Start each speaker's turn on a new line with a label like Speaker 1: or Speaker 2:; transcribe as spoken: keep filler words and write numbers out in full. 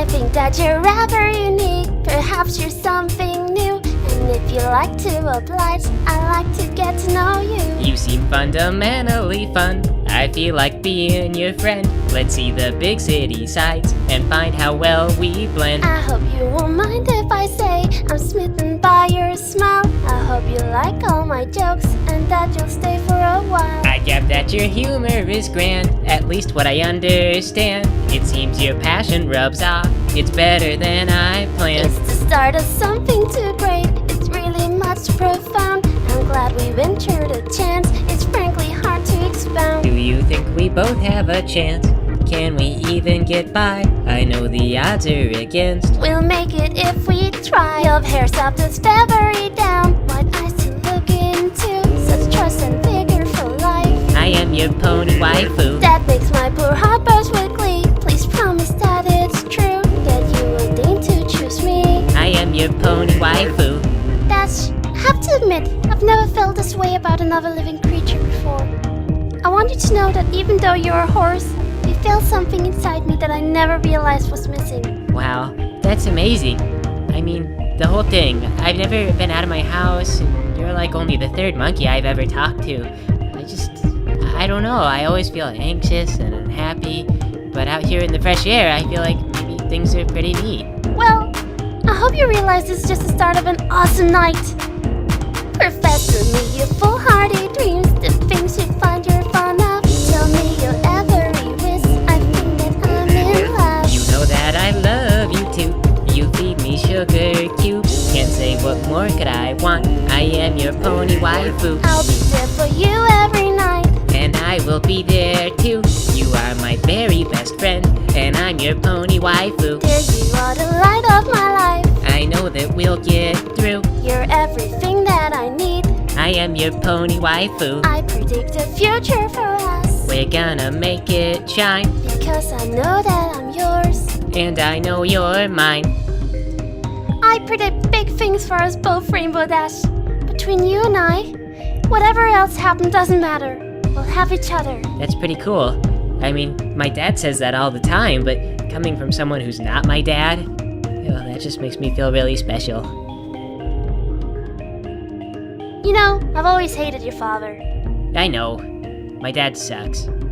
Speaker 1: I think that you're rather unique. Perhaps you're something new. And if you like to oblige, I like to get to know you.
Speaker 2: You seem fundamentally fun. I feel like being your friend. Let's see the big city sights and find how well we blend.
Speaker 1: I hope you won't mind if I say I'm smitten by your smile. I hope you like all my jokes and that you'll stay for a while.
Speaker 2: I get that your humor is grand, at least what I understand. It seems your passion rubs off, it's better than I planned.
Speaker 1: It's the start of something too great, it's really much profound. I'm glad we ventured a chance, it's frankly hard to expound.
Speaker 2: Do you think we both have a chance? Can we even get by? I know the odds are against.
Speaker 1: We'll make it if we try. Your hair soft as feathery down, white eyes to look into, such trust and vigor for life.
Speaker 2: I am your pony waifu.
Speaker 1: That makes my poor heart burst with glee. Please promise that it's true, that you will deign to choose me.
Speaker 2: I am your pony waifu.
Speaker 1: That's, I have to admit, I've never felt this way about another living creature before. I want you to know that even though you're a horse, you feel something inside me that I never realized was missing.
Speaker 2: Wow, that's amazing. I mean, the whole thing. I've never been out of my house, and you're like only the third monkey I've ever talked to. I just, I don't know, I always feel anxious and unhappy, but out here in the fresh air, I feel like maybe things are pretty neat.
Speaker 1: Well, I hope you realize this is just the start of an awesome night. Professor me your foolhardy dreams, the things you find you're fond of. Tell me your every wish, I think that I'm in love.
Speaker 2: You know that I love you too. You feed me sugar cubes. Can't say what more could I want. I am your pony waifu.
Speaker 1: I'll be there for you every night,
Speaker 2: and I will be there too. You are my very best friend, and I'm your pony waifu.
Speaker 1: Dear, you are the light of my life.
Speaker 2: I know that we'll get through.
Speaker 1: You're everything that I need.
Speaker 2: I am your pony waifu.
Speaker 1: I predict the future for us.
Speaker 2: We're gonna make it shine,
Speaker 1: because I know that I'm yours,
Speaker 2: and I know you're mine.
Speaker 1: I predict big things for us both, Rainbow Dash. Between you and I, whatever else happens doesn't matter. We'll have each other.
Speaker 2: That's pretty cool. I mean, my dad says that all the time, but coming from someone who's not my dad, well, that just makes me feel really special.
Speaker 1: You know, I've always hated your father.
Speaker 2: I know. My dad sucks.